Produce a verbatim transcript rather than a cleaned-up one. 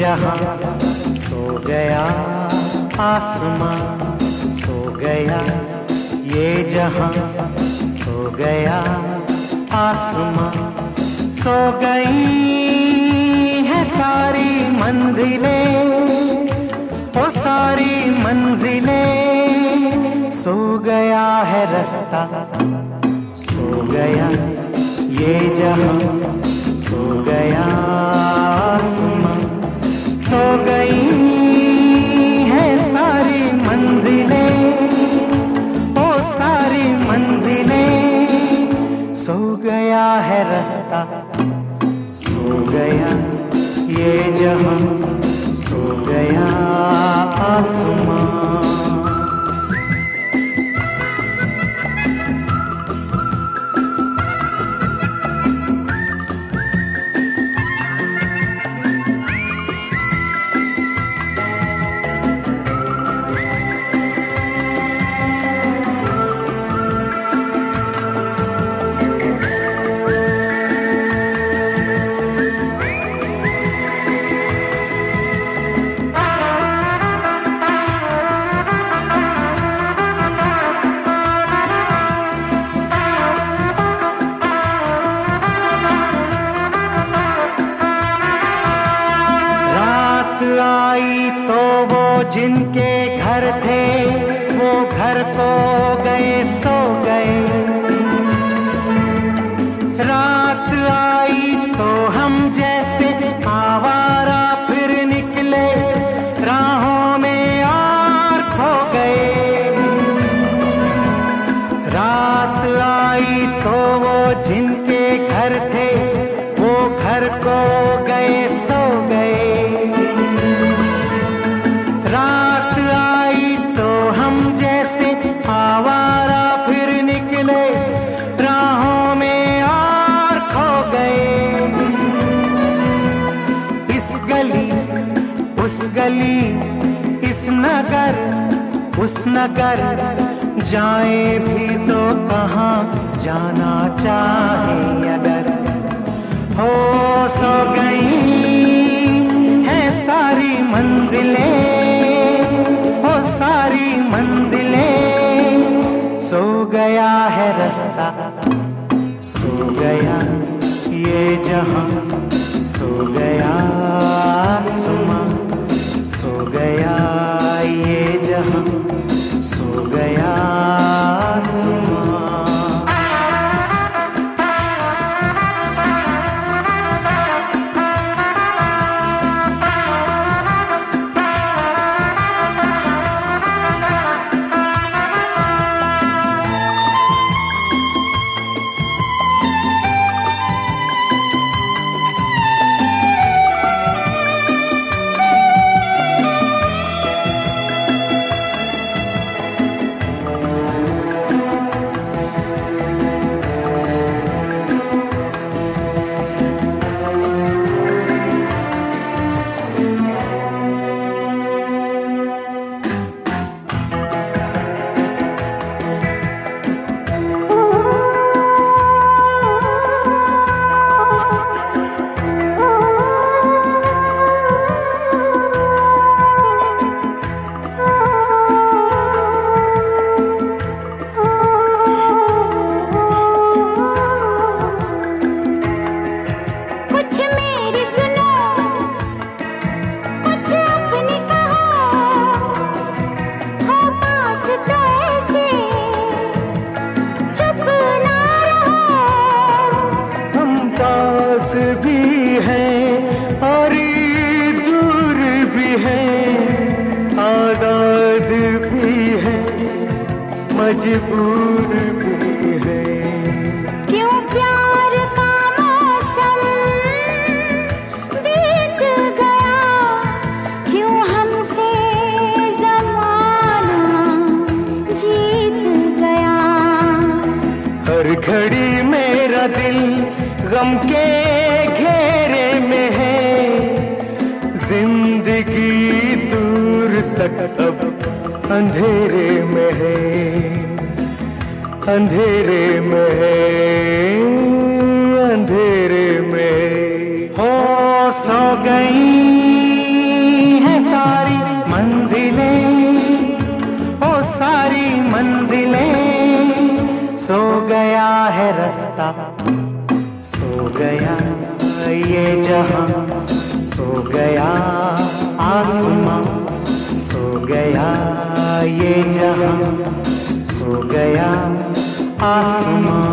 जहां सो गया, आसमां सो गया, ये जहां सो गया, आसमां सो गई है सारी मंजिलें, वो सारी मंजिलें, सो गया है रास्ता, सो गया ये जहां, सो गया आसमां, सो गई है सारी मंजिलें, वो सारी मंजिलें, सो गया है रास्ता, सो गया ये जहां, सो गया आसमां। आई तो वो जिनके घर थे, वो घर को गए सो गए, रात आई तो हम जैसे आवारा फिर निकले, राहों में और खो गए, रात आई तो वो जिनके घर थे, वो घर को गए सो गए, रात आई तो हम जैसे आवारा फिर निकले, राहों में और खो गए, इस गली उस गली, इस नगर उस नगर, जाए भी तो कहाँ जाना चाहे अगर, हो सो गई है सारी मंजिलें, सारी मंजिलें, सो गया है रास्ता, सो गया ये जहां, सो गया आसमां, सो गया ये जहां, सो गया आसमां। भी है और दूर भी है, आजाद भी है, मजबूर भी है, क्यों प्यार का मौसम बीत गया, क्यों हमसे ज़माना जीत गया, हर घड़ी मेरा दिल गम के घेरे में है, जिंदगी दूर तक अब अंधेरे में है, अंधेरे में है, अंधेरे में हो, सो गई सो गया है रास्ता, सो गया ये जहां, सो गया आसमां, सो गया ये जहां, सो गया आसमां।